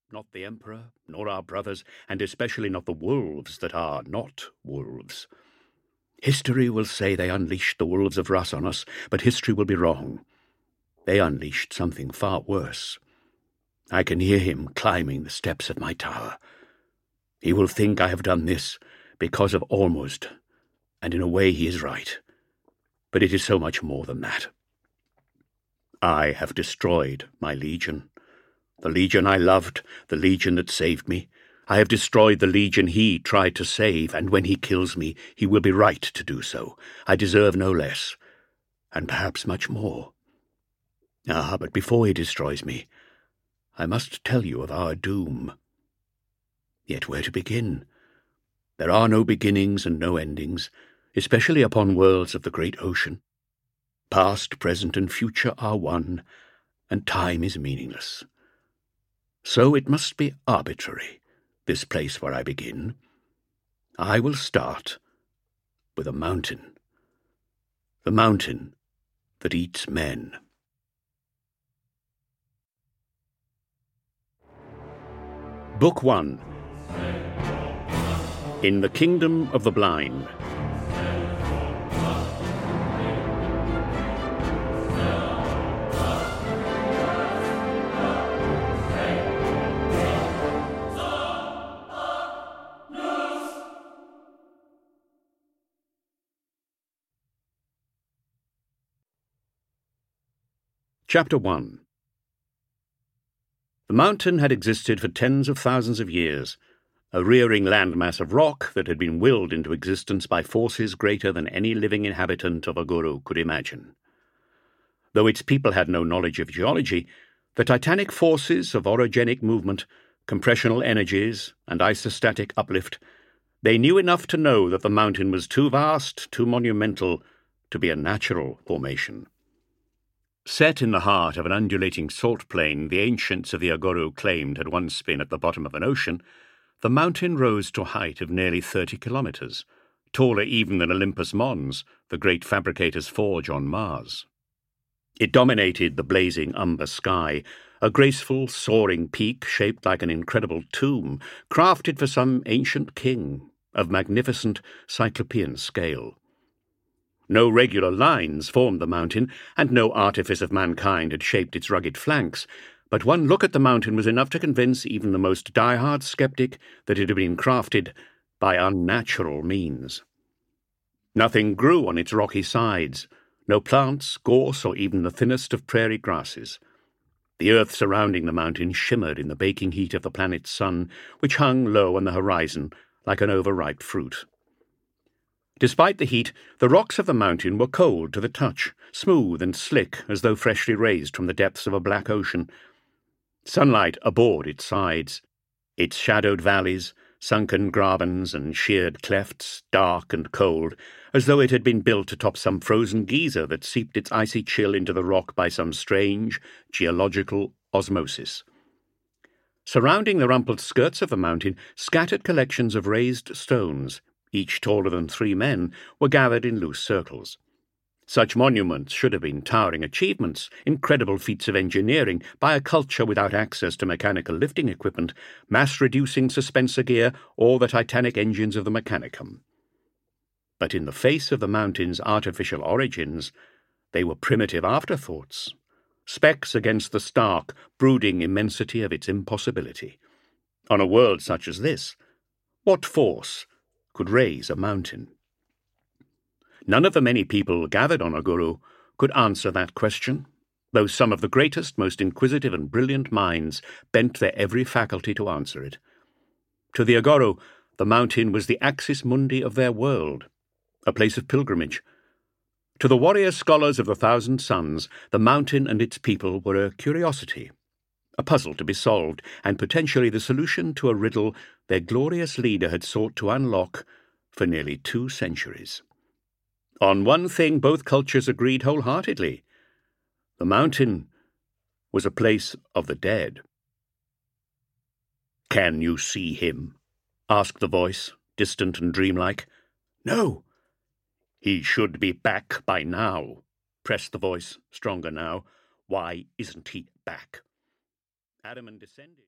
not the Emperor, nor our brothers, and especially not the wolves that are not wolves. History will say they unleashed the wolves of Russ on us, but history will be wrong. They unleashed something far worse. I can hear him climbing the steps at my tower. He will think I have done this because of Ormuzd, and in a way he is right. But it is so much more than that. I have destroyed my legion. The legion I loved, the legion that saved me. I have destroyed the legion he tried to save, and when he kills me, he will be right to do so. I deserve no less, and perhaps much more. But before he destroys me, I must tell you of our doom. Yet where to begin? There are no beginnings and no endings, especially upon worlds of the great ocean. Past, present, and future are one, and time is meaningless. So it must be arbitrary, this place where I begin. I will start with a mountain. The mountain that eats men. Book 1. In the Kingdom of the Blind. Chapter 1. The mountain had existed for tens of thousands of years, a rearing landmass of rock that had been willed into existence by forces greater than any living inhabitant of Aguru could imagine. Though its people had no knowledge of geology, the titanic forces of orogenic movement, compressional energies, and isostatic uplift, they knew enough to know that the mountain was too vast, too monumental, to be a natural formation. Set in the heart of an undulating salt plain the ancients of the Aguru claimed had once been at the bottom of an ocean, the mountain rose to a height of nearly 30 kilometers, taller even than Olympus Mons, the great fabricator's forge on Mars. It dominated the blazing umber sky, a graceful, soaring peak shaped like an incredible tomb, crafted for some ancient king, of magnificent cyclopean scale. No regular lines formed the mountain, and no artifice of mankind had shaped its rugged flanks, but one look at the mountain was enough to convince even the most die-hard skeptic that it had been crafted by unnatural means. Nothing grew on its rocky sides, no plants, gorse, or even the thinnest of prairie grasses. The earth surrounding the mountain shimmered in the baking heat of the planet's sun, which hung low on the horizon like an overripe fruit. Despite the heat, the rocks of the mountain were cold to the touch, smooth and slick as though freshly raised from the depths of a black ocean. Sunlight abhorred its sides, its shadowed valleys, sunken grabens and sheared clefts, dark and cold, as though it had been built atop some frozen geyser that seeped its icy chill into the rock by some strange geological osmosis. Surrounding the rumpled skirts of the mountain, scattered collections of raised stones, each taller than 3 men, were gathered in loose circles. Such monuments should have been towering achievements, incredible feats of engineering by a culture without access to mechanical lifting equipment, mass-reducing suspensor gear, or the titanic engines of the Mechanicum. But in the face of the mountain's artificial origins, they were primitive afterthoughts, specks against the stark, brooding immensity of its impossibility. On a world such as this, what force could raise a mountain? None of the many people gathered on Aguru could answer that question, though some of the greatest, most inquisitive and brilliant minds bent their every faculty to answer it. To the Aguru, the mountain was the axis mundi of their world, a place of pilgrimage. To the warrior scholars of the Thousand Suns, the mountain and its people were a curiosity, a puzzle to be solved, and potentially the solution to a riddle their glorious leader had sought to unlock for nearly 2 centuries. On one thing both cultures agreed wholeheartedly. The mountain was a place of the dead. "Can you see him?" asked the voice, distant and dreamlike. "No." "He should be back by now," pressed the voice, stronger now. "Why isn't he back?" Adaman descended.